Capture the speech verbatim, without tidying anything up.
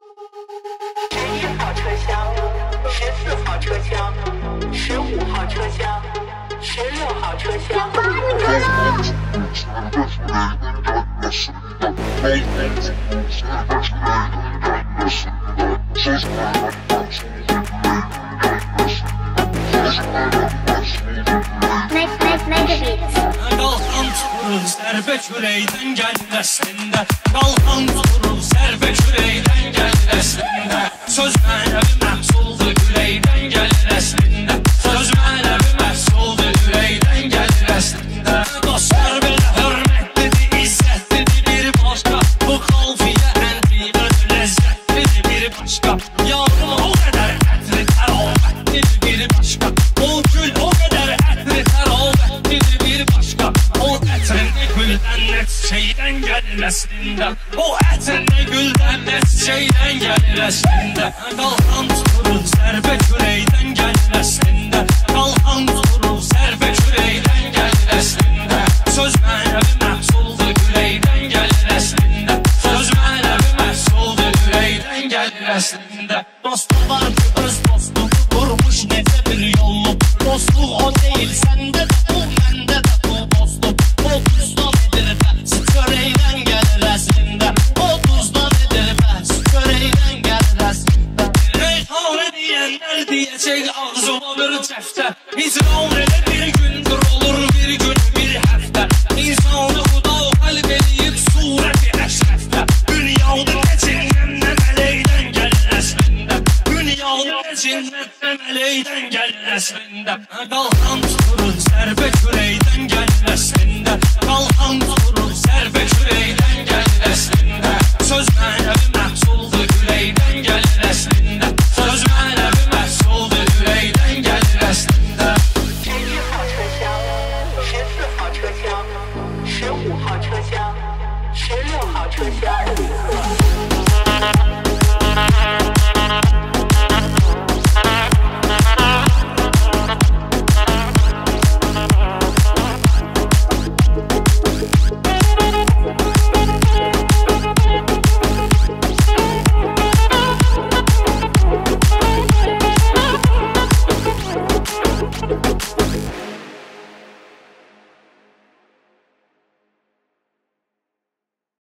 十一号车厢、十四号车厢、十五号车厢、十六号车厢。 Qalxan tuturur zərbə kürəkdən gəlir əslində. Qalxan tuturur zərbə kürəkdən gəlir əslində. Söz mənəvi məhsuldur ürəkdən gəlir əslində. Söz mənəvi məhsuldur ürəkdən gəlir əslində. Dostlar belə hörmətlidir, izzətlidir bir başqa. Bu xalfiyə əntiqə ləzzətlidir bir başqa. Yarım o qədər ətri təravətlidir bir başqa. O gül o qədər ətri təravətlidir bir başqa. O ətrin nə güldən nə çiçəkdən gəlir əslində. O ətrin nə güldən nə çiçəkdən gəlir əslində. Qalxan tuturur zərbə kürəkdən gəlir əslində. Qalxan tuturur zərbə kürəkdən gəlir əslində. Söz mənəvi məhsuldur ürəkdən gəlir əslində. Söz mənəvi məhsuldur ürəkdən gəlir əslində. Dostu var ki öz dostu qurmuş necə bir yollu. Dostluq o deyil səndə də bu məndə də bu dostluq. O tuzdan edir bəs çörəkdən gəlir əslində. O tuzdan edir bəs çörəkdən gəlir əslində. Reyhanə deyənlər deyəcək ağzıma bir cəftə. İcran elə bir gündür olur bir gün bir həftə. İnsanı xuda xəlq eləyib surəti əşrəfdə. Dünyanın nə cinnət nə mələkdən gəlir əslində. Dünyanın nə cinnət nə mələkdən gəlir əslində. Qalxan tuturur zərbə kürəkdən gəlir əslində. Qalxan tuturur zərbə kürəkdən gəlir əslində. Söz mənəvi məhsuldur ürəkdən gəlir əslində. Söz mənəvi məhsuldur ürəkdən gəlir əslində. 十一号车厢、十四号车厢、十五号车厢、十六号车厢。